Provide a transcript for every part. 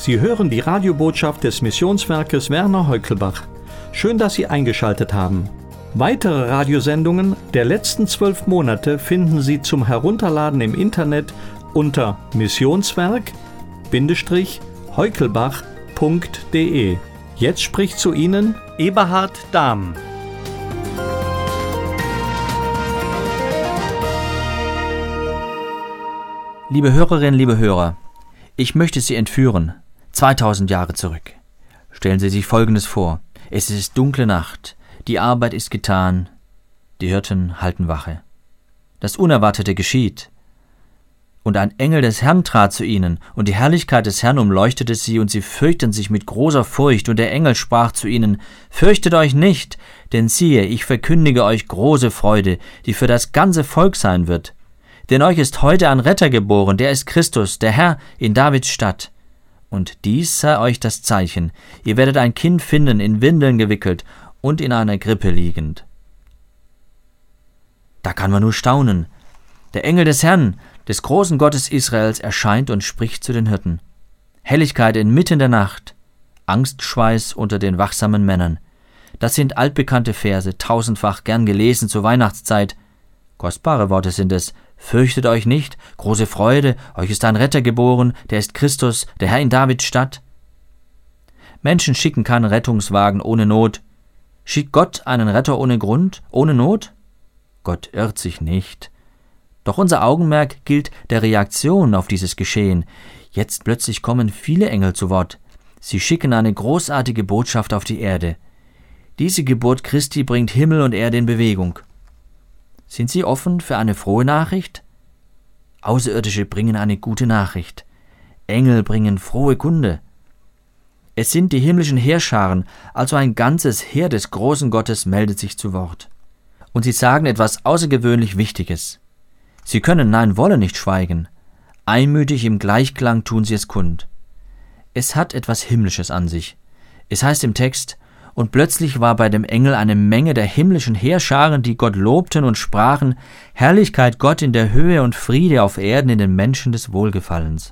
Sie hören die Radiobotschaft des Missionswerkes Werner Heukelbach. Schön, dass Sie eingeschaltet haben. Weitere Radiosendungen der letzten 12 Monate finden Sie zum Herunterladen im Internet unter missionswerk-heukelbach.de. Jetzt spricht zu Ihnen Eberhard Dahm. Liebe Hörerinnen, liebe Hörer, ich möchte Sie entführen, 2000 Jahre zurück. Stellen Sie sich Folgendes vor. Es ist dunkle Nacht, die Arbeit ist getan, die Hirten halten Wache. Das Unerwartete geschieht. Und ein Engel des Herrn trat zu ihnen, und die Herrlichkeit des Herrn umleuchtete sie, und sie fürchteten sich mit großer Furcht. Und der Engel sprach zu ihnen: Fürchtet euch nicht, denn siehe, ich verkündige euch große Freude, die für das ganze Volk sein wird. Denn euch ist heute ein Retter geboren, der ist Christus, der Herr, in Davids Stadt. Und dies sei euch das Zeichen: Ihr werdet ein Kind finden, in Windeln gewickelt und in einer Krippe liegend. Da kann man nur staunen. Der Engel des Herrn, des großen Gottes Israels, erscheint und spricht zu den Hirten. Helligkeit inmitten der Nacht, Angstschweiß unter den wachsamen Männern. Das sind altbekannte Verse, tausendfach gern gelesen zur Weihnachtszeit. Kostbare Worte sind es. Fürchtet euch nicht, große Freude, euch ist ein Retter geboren, der ist Christus, der Herr in Davids Stadt. Menschen schicken keinen Rettungswagen ohne Not. Schickt Gott einen Retter ohne Grund, ohne Not? Gott irrt sich nicht. Doch unser Augenmerk gilt der Reaktion auf dieses Geschehen. Jetzt plötzlich kommen viele Engel zu Wort. Sie schicken eine großartige Botschaft auf die Erde. Diese Geburt Christi bringt Himmel und Erde in Bewegung. Sind Sie offen für eine frohe Nachricht? Außerirdische bringen eine gute Nachricht. Engel bringen frohe Kunde. Es sind die himmlischen Heerscharen, also ein ganzes Heer des großen Gottes meldet sich zu Wort. Und sie sagen etwas außergewöhnlich Wichtiges. Sie können, nein, wollen nicht schweigen. Einmütig im Gleichklang tun sie es kund. Es hat etwas Himmlisches an sich. Es heißt im Text: Und plötzlich war bei dem Engel eine Menge der himmlischen Heerscharen, die Gott lobten und sprachen: Herrlichkeit Gott in der Höhe und Friede auf Erden in den Menschen des Wohlgefallens.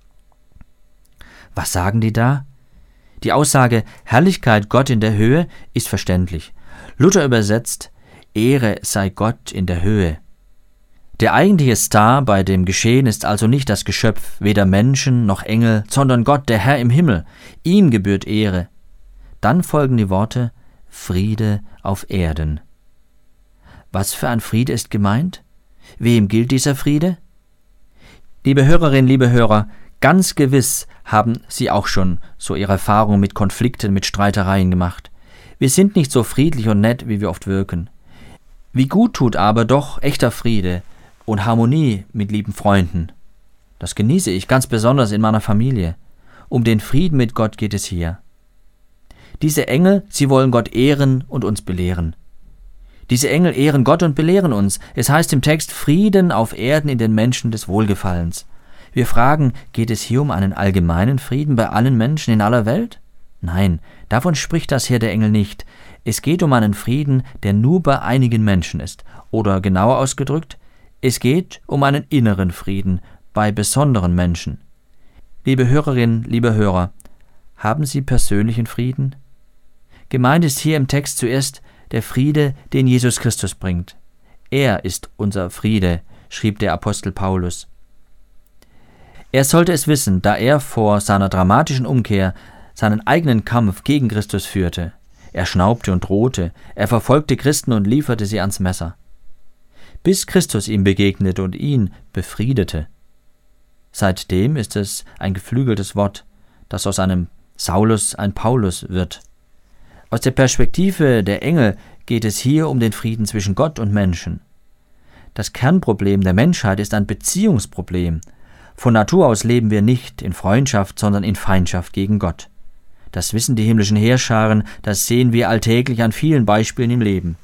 Was sagen die da? Die Aussage Herrlichkeit Gott in der Höhe ist verständlich. Luther übersetzt: Ehre sei Gott in der Höhe. Der eigentliche Star bei dem Geschehen ist also nicht das Geschöpf, weder Menschen noch Engel, sondern Gott, der Herr im Himmel. Ihm gebührt Ehre. Dann folgen die Worte: Friede auf Erden. Was für ein Friede ist gemeint? Wem gilt dieser Friede? Liebe Hörerinnen, liebe Hörer, ganz gewiss haben Sie auch schon so Ihre Erfahrungen mit Konflikten, mit Streitereien gemacht. Wir sind nicht so friedlich und nett, wie wir oft wirken. Wie gut tut aber doch echter Friede und Harmonie mit lieben Freunden. Das genieße ich ganz besonders in meiner Familie. Um den Frieden mit Gott geht es hier. Diese Engel, sie wollen Gott ehren und uns belehren. Diese Engel ehren Gott und belehren uns. Es heißt im Text: Frieden auf Erden in den Menschen des Wohlgefallens. Wir fragen, geht es hier um einen allgemeinen Frieden bei allen Menschen in aller Welt? Nein, davon spricht das hier der Engel nicht. Es geht um einen Frieden, der nur bei einigen Menschen ist. Oder genauer ausgedrückt, es geht um einen inneren Frieden bei besonderen Menschen. Liebe Hörerinnen, liebe Hörer, haben Sie persönlichen Frieden? Gemeint ist hier im Text zuerst der Friede, den Jesus Christus bringt. Er ist unser Friede, schrieb der Apostel Paulus. Er sollte es wissen, da er vor seiner dramatischen Umkehr seinen eigenen Kampf gegen Christus führte. Er schnaubte und drohte, er verfolgte Christen und lieferte sie ans Messer. Bis Christus ihm begegnete und ihn befriedete. Seitdem ist es ein geflügeltes Wort, das aus einem Saulus ein Paulus wird. Aus der Perspektive der Engel geht es hier um den Frieden zwischen Gott und Menschen. Das Kernproblem der Menschheit ist ein Beziehungsproblem. Von Natur aus leben wir nicht in Freundschaft, sondern in Feindschaft gegen Gott. Das wissen die himmlischen Heerscharen, das sehen wir alltäglich an vielen Beispielen im Leben.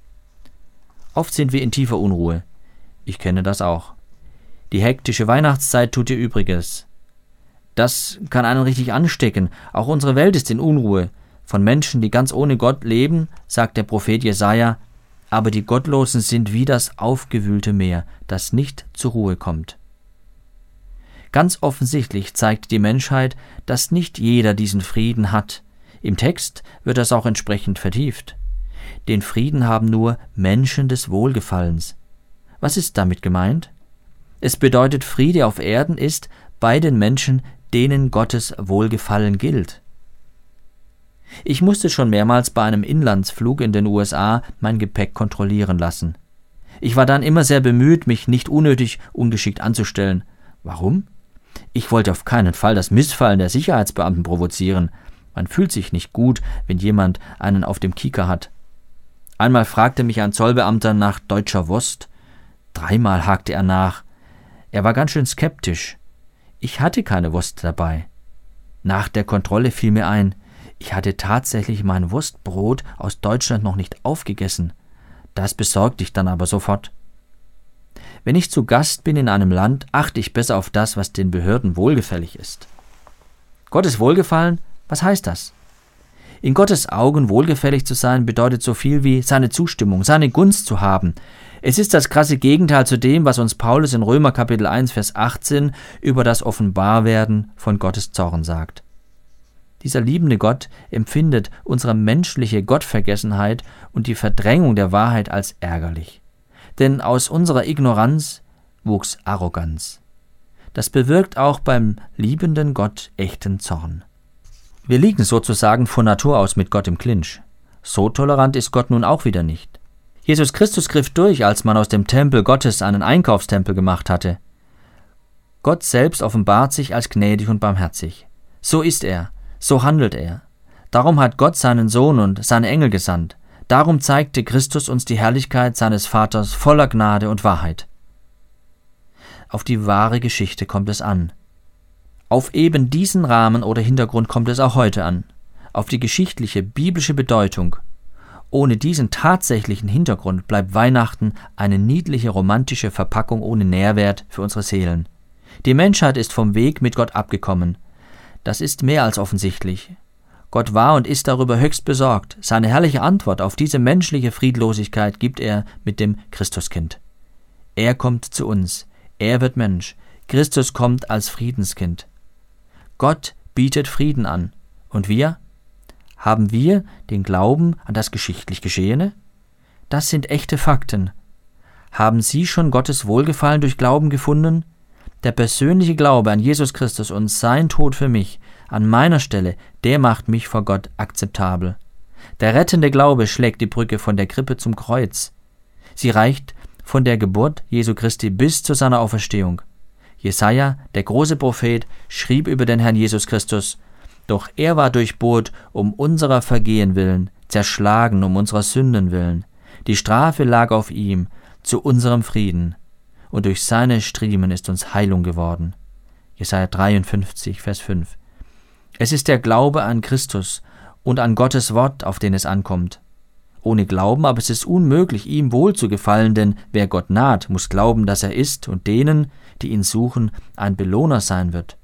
Oft sind wir in tiefer Unruhe. Ich kenne das auch. Die hektische Weihnachtszeit tut ihr Übriges. Das kann einen richtig anstecken. Auch unsere Welt ist in Unruhe. Von Menschen, die ganz ohne Gott leben, sagt der Prophet Jesaja: Aber die Gottlosen sind wie das aufgewühlte Meer, das nicht zur Ruhe kommt. Ganz offensichtlich zeigt die Menschheit, dass nicht jeder diesen Frieden hat. Im Text wird das auch entsprechend vertieft. Den Frieden haben nur Menschen des Wohlgefallens. Was ist damit gemeint? Es bedeutet, Friede auf Erden ist bei den Menschen, denen Gottes Wohlgefallen gilt. Ich musste schon mehrmals bei einem Inlandsflug in den USA mein Gepäck kontrollieren lassen. Ich war dann immer sehr bemüht, mich nicht unnötig ungeschickt anzustellen. Warum? Ich wollte auf keinen Fall das Missfallen der Sicherheitsbeamten provozieren. Man fühlt sich nicht gut, wenn jemand einen auf dem Kieker hat. Einmal fragte mich ein Zollbeamter nach deutscher Wurst. 3-mal hakte er nach. Er war ganz schön skeptisch. Ich hatte keine Wurst dabei. Nach der Kontrolle fiel mir ein, ich hatte tatsächlich mein Wurstbrot aus Deutschland noch nicht aufgegessen. Das besorgte ich dann aber sofort. Wenn ich zu Gast bin in einem Land, achte ich besser auf das, was den Behörden wohlgefällig ist. Gottes Wohlgefallen, was heißt das? In Gottes Augen wohlgefällig zu sein, bedeutet so viel wie seine Zustimmung, seine Gunst zu haben. Es ist das krasse Gegenteil zu dem, was uns Paulus in Römer Kapitel 1, Vers 18 über das Offenbarwerden von Gottes Zorn sagt. Dieser liebende Gott empfindet unsere menschliche Gottvergessenheit und die Verdrängung der Wahrheit als ärgerlich. Denn aus unserer Ignoranz wuchs Arroganz. Das bewirkt auch beim liebenden Gott echten Zorn. Wir liegen sozusagen von Natur aus mit Gott im Clinch. So tolerant ist Gott nun auch wieder nicht. Jesus Christus griff durch, als man aus dem Tempel Gottes einen Einkaufstempel gemacht hatte. Gott selbst offenbart sich als gnädig und barmherzig. So ist er, so handelt er. Darum hat Gott seinen Sohn und seine Engel gesandt. Darum zeigte Christus uns die Herrlichkeit seines Vaters voller Gnade und Wahrheit. Auf die wahre Geschichte kommt es an. Auf eben diesen Rahmen oder Hintergrund kommt es auch heute an. Auf die geschichtliche, biblische Bedeutung. Ohne diesen tatsächlichen Hintergrund bleibt Weihnachten eine niedliche, romantische Verpackung ohne Nährwert für unsere Seelen. Die Menschheit ist vom Weg mit Gott abgekommen. Das ist mehr als offensichtlich. Gott war und ist darüber höchst besorgt. Seine herrliche Antwort auf diese menschliche Friedlosigkeit gibt er mit dem Christuskind. Er kommt zu uns. Er wird Mensch. Christus kommt als Friedenskind. Gott bietet Frieden an. Und wir? Haben wir den Glauben an das geschichtlich Geschehene? Das sind echte Fakten. Haben Sie schon Gottes Wohlgefallen durch Glauben gefunden? Der persönliche Glaube an Jesus Christus und sein Tod für mich, an meiner Stelle, der macht mich vor Gott akzeptabel. Der rettende Glaube schlägt die Brücke von der Krippe zum Kreuz. Sie reicht von der Geburt Jesu Christi bis zu seiner Auferstehung. Jesaja, der große Prophet, schrieb über den Herrn Jesus Christus: Doch er war durchbohrt um unserer Vergehen willen, zerschlagen um unserer Sünden willen. Die Strafe lag auf ihm, zu unserem Frieden. Und durch seine Striemen ist uns Heilung geworden. Jesaja 53, Vers 5. Es ist der Glaube an Christus und an Gottes Wort, auf den es ankommt. Ohne Glauben aber ist es unmöglich, ihm wohlzugefallen, denn wer Gott naht, muss glauben, dass er ist und denen, die ihn suchen, ein Belohner sein wird.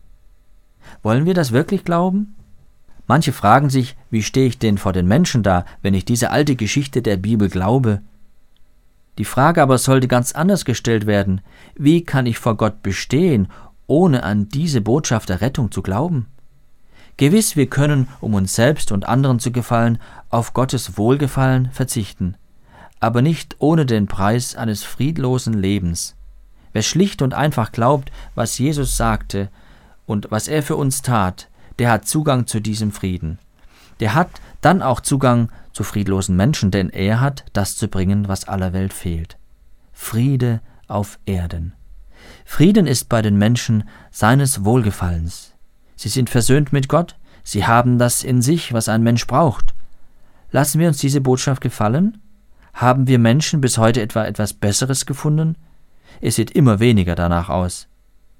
Wollen wir das wirklich glauben? Manche fragen sich, wie stehe ich denn vor den Menschen da, wenn ich diese alte Geschichte der Bibel glaube? Die Frage aber sollte ganz anders gestellt werden: Wie kann ich vor Gott bestehen, ohne an diese Botschaft der Rettung zu glauben? Gewiss, wir können, um uns selbst und anderen zu gefallen, auf Gottes Wohlgefallen verzichten, aber nicht ohne den Preis eines friedlosen Lebens. Wer schlicht und einfach glaubt, was Jesus sagte und was er für uns tat, der hat Zugang zu diesem Frieden. Der hat dann auch Zugang zu friedlosen Menschen, denn er hat das zu bringen, was aller Welt fehlt. Friede auf Erden. Frieden ist bei den Menschen seines Wohlgefallens. Sie sind versöhnt mit Gott, sie haben das in sich, was ein Mensch braucht. Lassen wir uns diese Botschaft gefallen? Haben wir Menschen bis heute etwas Besseres gefunden? Es sieht immer weniger danach aus.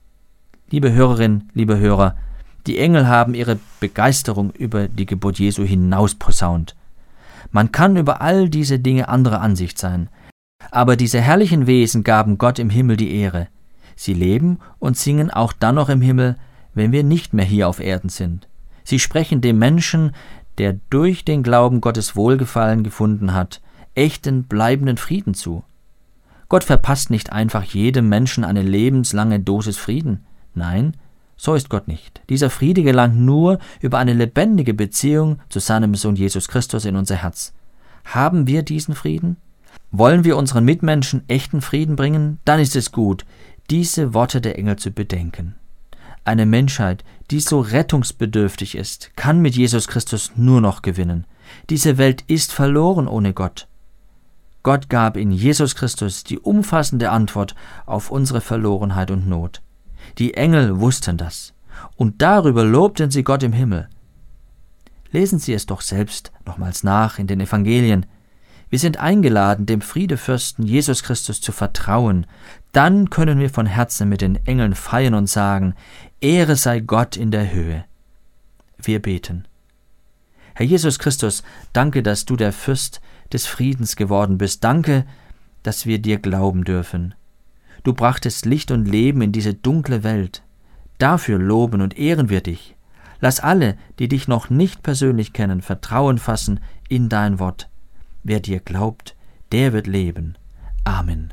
Liebe Hörerinnen, liebe Hörer, die Engel haben ihre Begeisterung über die Geburt Jesu hinaus posaunt. Man kann über all diese Dinge anderer Ansicht sein, aber diese herrlichen Wesen gaben Gott im Himmel die Ehre. Sie leben und singen auch dann noch im Himmel, wenn wir nicht mehr hier auf Erden sind. Sie sprechen dem Menschen, der durch den Glauben Gottes Wohlgefallen gefunden hat, echten, bleibenden Frieden zu. Gott verpasst nicht einfach jedem Menschen eine lebenslange Dosis Frieden. Nein, so ist Gott nicht. Dieser Friede gelangt nur über eine lebendige Beziehung zu seinem Sohn Jesus Christus in unser Herz. Haben wir diesen Frieden? Wollen wir unseren Mitmenschen echten Frieden bringen? Dann ist es gut, diese Worte der Engel zu bedenken. Eine Menschheit, die so rettungsbedürftig ist, kann mit Jesus Christus nur noch gewinnen. Diese Welt ist verloren ohne Gott. Gott gab in Jesus Christus die umfassende Antwort auf unsere Verlorenheit und Not. Die Engel wussten das, und darüber lobten sie Gott im Himmel. Lesen Sie es doch selbst nochmals nach in den Evangelien. Wir sind eingeladen, dem Friedefürsten Jesus Christus zu vertrauen. Dann können wir von Herzen mit den Engeln feiern und sagen: Ehre sei Gott in der Höhe. Wir beten. Herr Jesus Christus, danke, dass du der Fürst des Friedens geworden bist. Danke, dass wir dir glauben dürfen. Du brachtest Licht und Leben in diese dunkle Welt. Dafür loben und ehren wir dich. Lass alle, die dich noch nicht persönlich kennen, Vertrauen fassen in dein Wort. Wer dir glaubt, der wird leben. Amen.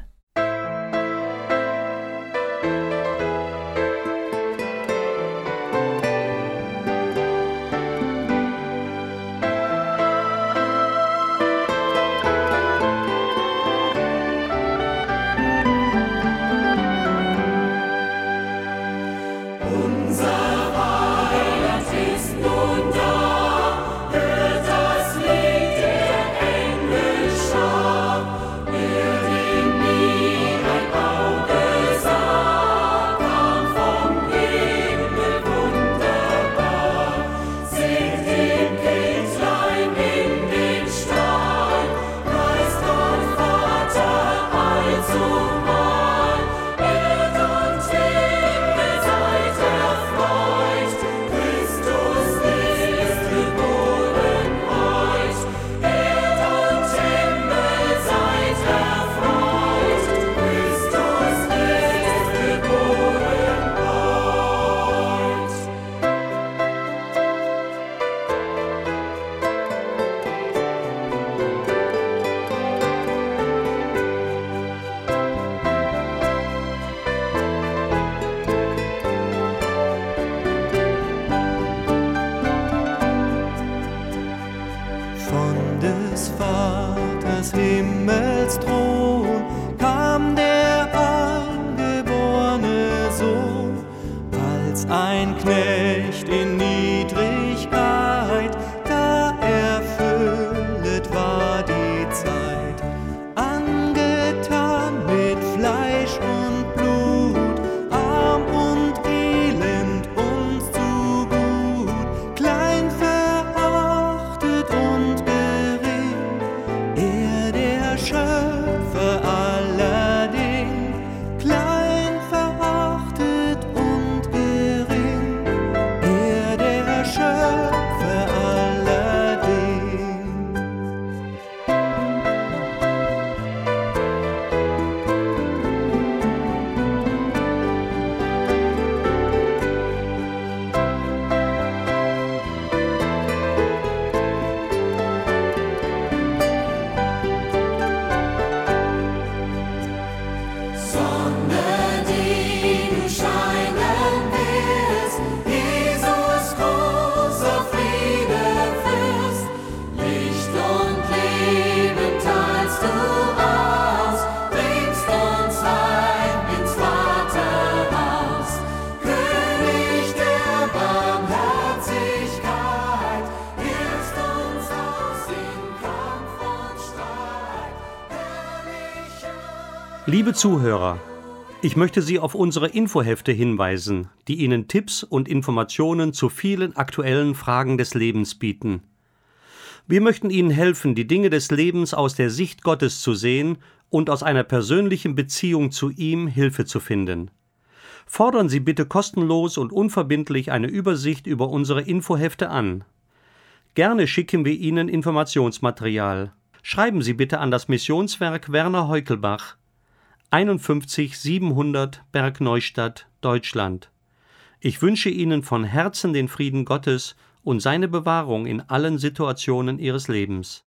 Des Vaters Himmelsthron kam der eingeborene Sohn, als ein Knecht in Niedrigkeit, da erfüllet war die Zeit, angetan mit Fleisch und Blut, arm und elend uns zu gut, klein verachtet und Schöpfer aller Ding, klein verachtet und gering, er der Schöpfer aller Ding. Liebe Zuhörer, ich möchte Sie auf unsere Infohefte hinweisen, die Ihnen Tipps und Informationen zu vielen aktuellen Fragen des Lebens bieten. Wir möchten Ihnen helfen, die Dinge des Lebens aus der Sicht Gottes zu sehen und aus einer persönlichen Beziehung zu ihm Hilfe zu finden. Fordern Sie bitte kostenlos und unverbindlich eine Übersicht über unsere Infohefte an. Gerne schicken wir Ihnen Informationsmaterial. Schreiben Sie bitte an das Missionswerk Werner Heukelbach, 51 700 Bergneustadt, Deutschland. Ich wünsche Ihnen von Herzen den Frieden Gottes und seine Bewahrung in allen Situationen Ihres Lebens.